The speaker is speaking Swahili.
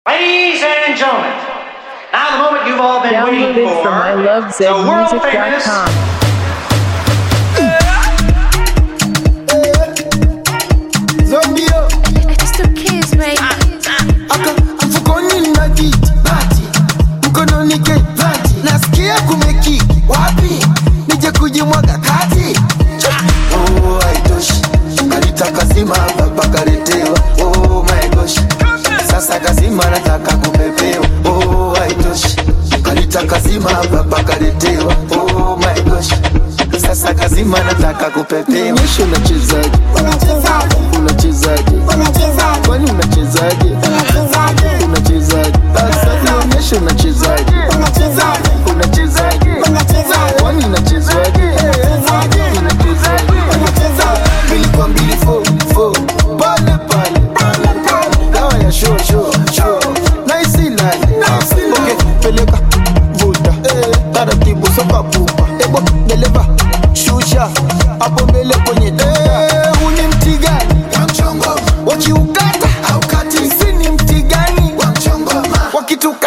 Ladies and gentlemen, now the moment you've all been waiting Downloaded for. from ilovezmusic.com. It's the kids, mate. Mfukoni na bati mkononi bati nasikia kumeki wapi nije kujimwaga kati oh haitoshi kalitaka zima baba kaletewa oh my gosh sasa kazima nataka kupepewa oh haitoshi kalitaka zima baba kaletewa oh my gosh sasa kazima nataka kupepewa nisho unachezaje kwani unachezaje sasa nionyeshe unachezaje kwani unachezaje nilikuwa mbili fo pale dawa ya show nice line okay peleka vuta taratibu soka pupa ebo deleva shusha hapo mbele kwenye huni mti gani wakiukata haukati sini mti gani wakituka